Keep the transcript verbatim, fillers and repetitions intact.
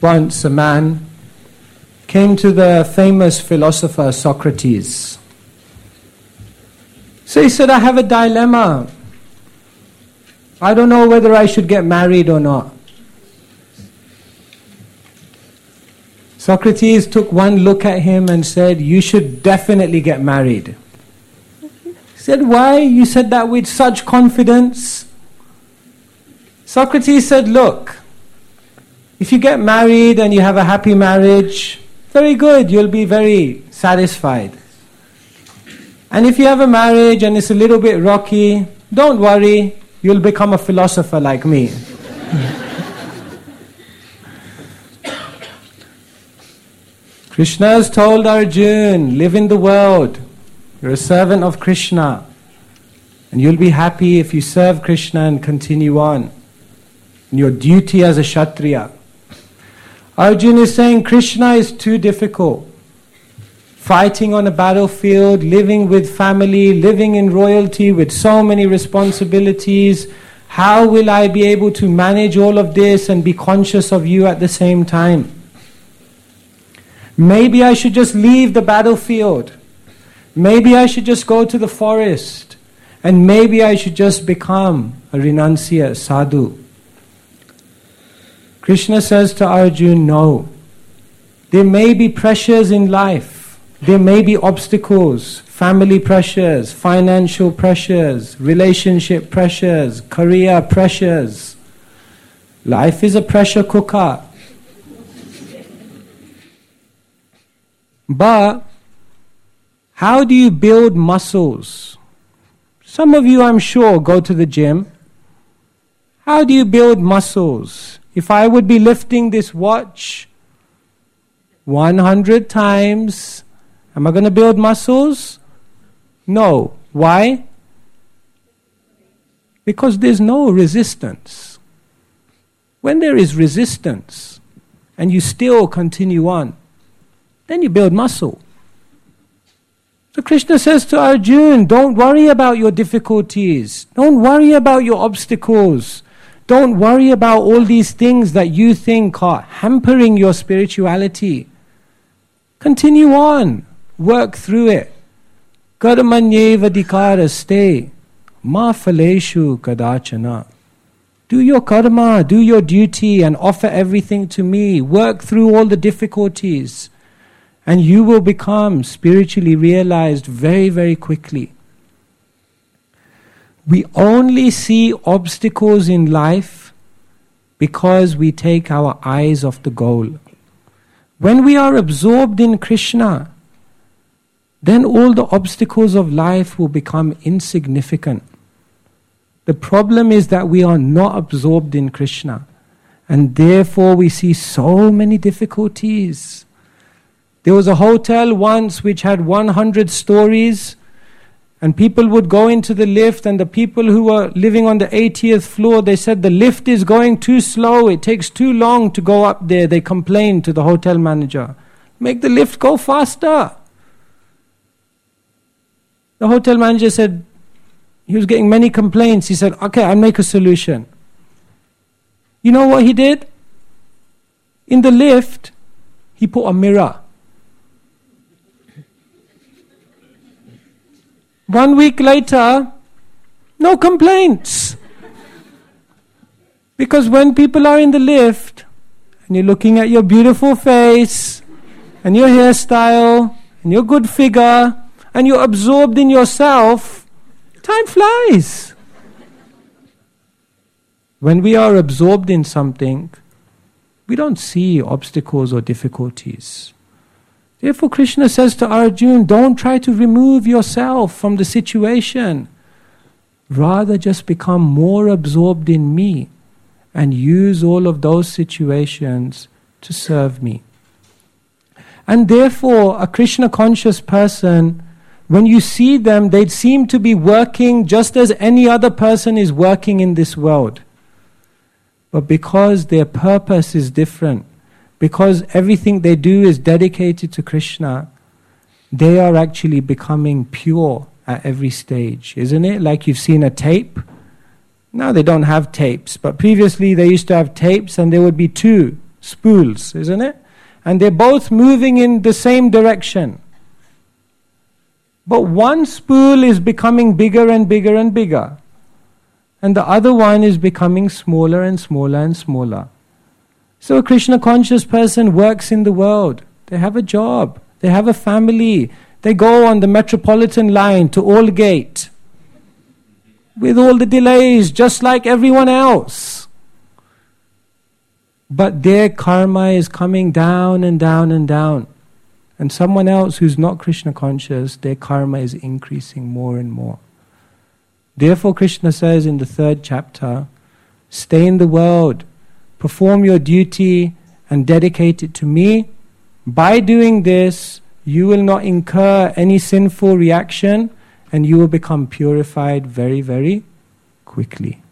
Once a man came to the famous philosopher Socrates. So he said, I have a dilemma. I don't know whether I should get married or not. Socrates took one look at him and said, you should definitely get married. He said, why? You said that with such confidence. Socrates said, look, if you get married and you have a happy marriage, very good, you'll be very satisfied. And if you have a marriage and it's a little bit rocky, don't worry, you'll become a philosopher like me. Krishna has told Arjuna, live in the world. You're a servant of Krishna. And you'll be happy if you serve Krishna and continue on in your duty as a Kshatriya. Arjuna is saying Krishna is too difficult. Fighting on a battlefield, living with family, living in royalty with so many responsibilities. How will I be able to manage all of this and be conscious of you at the same time? Maybe I should just leave the battlefield. Maybe I should just go to the forest. And maybe I should just become a renunciate sadhu. Krishna says to Arjuna, no. There may be pressures in life. There may be obstacles, family pressures, financial pressures, relationship pressures, career pressures. Life is a pressure cooker. But how do you build muscles? Some of you, I'm sure, go to the gym. How do you build muscles? If I would be lifting this watch one hundred times, am I going to build muscles? No. Why? Because there's no resistance. When there is resistance and you still continue on, then you build muscle. So Krishna says to Arjuna, don't worry about your difficulties. Don't worry about your obstacles. Don't worry about all these things that you think are hampering your spirituality. Continue on. Work through it. Karmanyeva dikaraste ma phaleshu kadachana. Do your karma, do your duty and offer everything to me. Work through all the difficulties. And you will become spiritually realized very, very quickly. We only see obstacles in life because we take our eyes off the goal. When we are absorbed in Krishna, then all the obstacles of life will become insignificant. The problem is that we are not absorbed in Krishna, and therefore we see so many difficulties. There was a hotel once which had one hundred stories, and people would go into the lift, and the people who were living on the eightieth floor, they said the lift is going too slow, it takes too long to go up there. They complained to the hotel manager, make the lift go faster. The hotel manager said, he was getting many complaints. He said, okay, I'll make a solution. You know what he did? In the lift, he put a mirror. One week later, no complaints. Because when people are in the lift, and you're looking at your beautiful face, and your hairstyle, and your good figure, and you're absorbed in yourself, time flies. When we are absorbed in something, we don't see obstacles or difficulties. Therefore Krishna says to Arjuna, don't try to remove yourself from the situation. Rather just become more absorbed in me and use all of those situations to serve me. And therefore a Krishna conscious person, when you see them, they seem to be working just as any other person is working in this world. But because their purpose is different, because everything they do is dedicated to Krishna, they are actually becoming pure at every stage, isn't it? Like you've seen a tape. Now they don't have tapes, but previously they used to have tapes and there would be two spools, isn't it? And they're both moving in the same direction. But one spool is becoming bigger and bigger and bigger. And the other one is becoming smaller and smaller and smaller. So a Krishna conscious person works in the world. They have a job. They have a family. They go on the Metropolitan line to Aldgate with all the delays, just like everyone else. But their karma is coming down and down and down. And someone else who's not Krishna conscious, their karma is increasing more and more. Therefore Krishna says in the third chapter, stay in the world, perform your duty and dedicate it to me. By doing this, you will not incur any sinful reaction and you will become purified very, very quickly.